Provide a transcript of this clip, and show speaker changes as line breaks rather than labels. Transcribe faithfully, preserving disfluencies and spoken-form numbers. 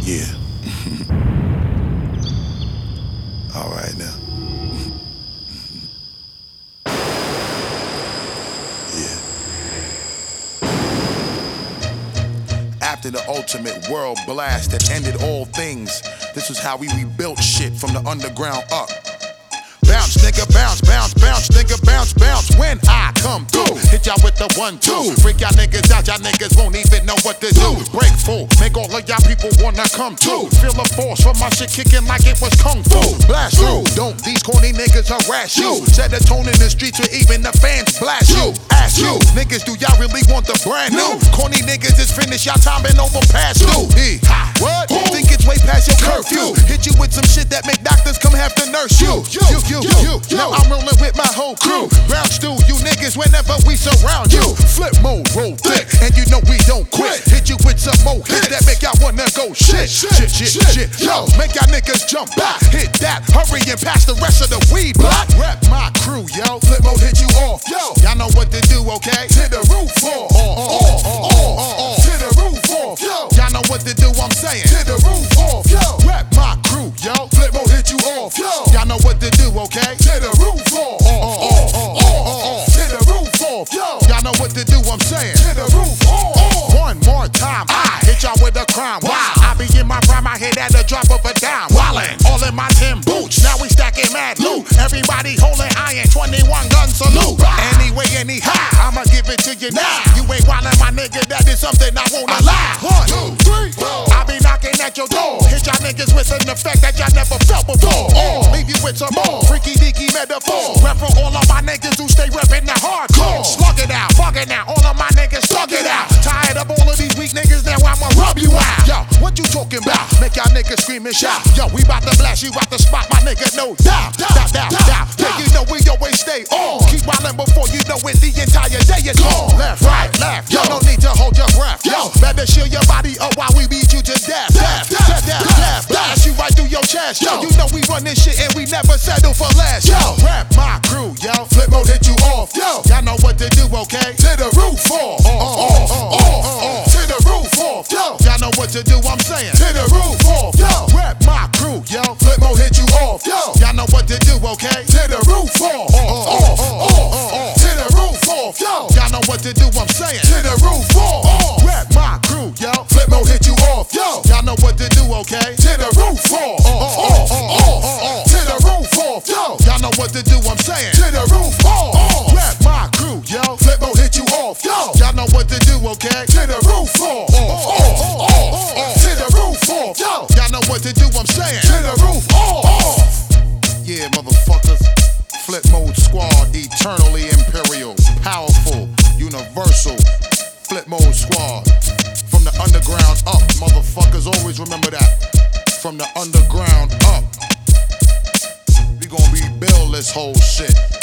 Yeah. All right now. Yeah. After the ultimate world blast that ended all things, this was how we rebuilt shit from the underground up. Bounce, nigga, bounce, bounce, bounce, nigga, bounce, bounce. When I come through, hit y'all with the one, two. Freak y'all niggas out, y'all niggas won't even know what to do. Break full, make all of y'all people wanna come too. Feel the force from my shit kicking like it was kung fu. Blast through, don't these corny niggas harass you. Set the tone in the streets where even the fans blast you. Ask you, niggas, do y'all really want the brand new? Corny niggas is finished, y'all time been over past due. He, what? Think it's way past your curfew. Hit you with some shit that make doctors come have to nurse you. You, you, you, you. Now I'm rolling with my whole crew. Round stew, you niggas whenever we surround you. Flip mode, roll thick, and you know we don't quit. Hit you with some more hits that make y'all wanna go shit, shit, shit, shit. Yo, make y'all niggas jump back. Hit that, hurry and pass the rest of the weed block. Rap my crew, yo. Flip mode hit you off, yo. Y'all know what to do, okay? To the roof off, off, off, off. To the roof off, yo. Y'all know what to do, I'm saying. To the roof off, yo. Rap my crew, yo. Flip mode hit you off, yo. Y'all know what to do, okay? To the roof off, off, off, off, off. To the roof off, yo. Y'all know what to do, I'm saying. To the roof off. One more time, I hit y'all with a crime. Wow, I be in my prime, I hit at the drop of a dime. Wildin', all in my ten boots, now we stacking mad loot. Everybody holding iron, twenty-one gun salute. Anyway, anyhow, I'ma give it to you now. You ain't wildin', my nigga, that is something I won't allow. One, two, three, I be knocking at your door. Hit y'all niggas with an effect that y'all never felt before. Or leave you with some more freaky deaky metaphor. Rep for all of my niggas who stay reppin' the hardcore. Slug it out, fuck it out, all of my niggas slug it out. Tired of all of these weak niggas, now I'ma rub you out. Yo, what you talking about? Make y'all niggas scream and shout. Yo, we bout to blast you out the spot, my nigga, no doubt. Doubt, doubt, doubt. Yeah, you know we always stay on. Keep wildin' before you know it, the entire day is gone. Left, right, left. Yo, no need to hold your breath. Yo, better shield your body up while we beat you to death. Death, death, death, death. Blast you right through your chest. Yo, you know we run this shit and we never settle for less. Yo, rap my crew, yo. Flip mode hit you off. Yo, y'all know what to do, okay? To the roof off, off, off, off, off. To the roof off, yo. Y'all know what to do, I'm saying. To the roof off, yo. Rap my crew, yo. Flip mode hit you off, yo. Y'all know what to do, okay? To the roof off, off, off, off, off. To the roof off, yo. Y'all know what to do, I'm saying. To the roof off, rap my crew, yo. Flip mode hit you off, yo. Y'all know what to do, okay? To the roof off, off, off, off, off. To the roof off, yo. Y'all know what to do, I'm saying. To the roof off, rap my crew, yo. Flip mode hit you off, yo. Y'all know what to do, okay? To the roof off, off, off, off, off. To the roof off, yo. Y'all know what to do, I'm saying. To the roof off. Yeah, motherfuckers. Flip mode squad, eternally imperial, powerful, universal. Flip mode squad. From the underground up, motherfuckers, always remember that. From the underground up. We gon' rebuild this whole shit.